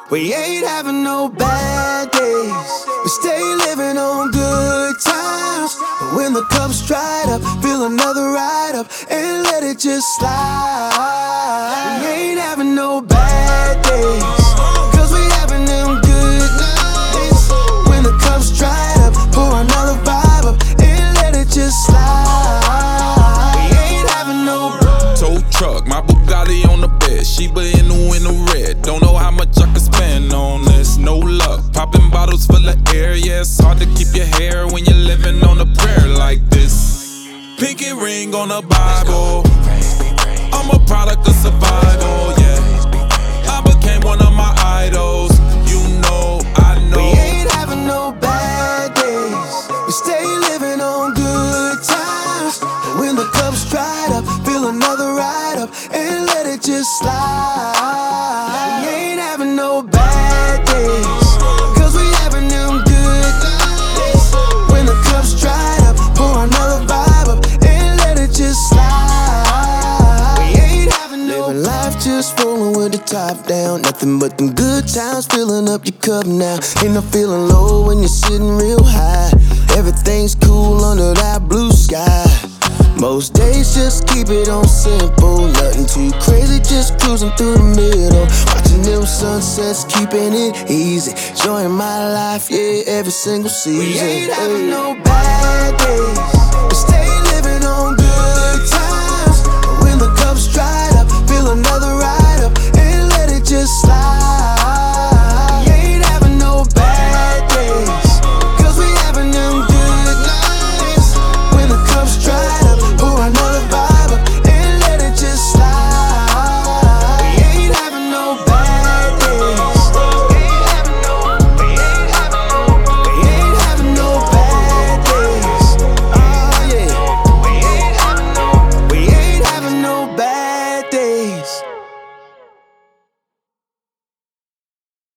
We ain't having no bad days. We stay living on good times. But when the cup's dried up, fill another ride up and let it just slide. We ain't having no bad days, cause we having them good nights. When the cup's dried up, pour another vibe up and let it just slide. We ain't having no tow truck, my Bugatti on the bed, Sheba in the red. Don't know how much I can spend on this, no luck. Popping bottles full of air, yeah, it's hard to keep your hair when you're living on a prayer like this. Pinky ring on the Bible, I'm a product of survival, yeah. I became one of my idols, you know, I know. We ain't having no bad days. We stay living on good times. And when the cup's dried up, fill another ride up and let it just slide. We ain't having no bad days, cause we having them good nights. When the cup's dried up, pour another vibe up and let it just slide. We ain't having no living life just rolling with the top down. Nothing but them good times filling up your cup now. Ain't no feeling low when you're sitting real high. Everything's cool under that blue sky. Most days just keep it on simple. Nothing too crazy, just cruising through the middle. Watching them sunsets, keeping it easy. Enjoying my life, yeah, every single season. We ain't having no bad days.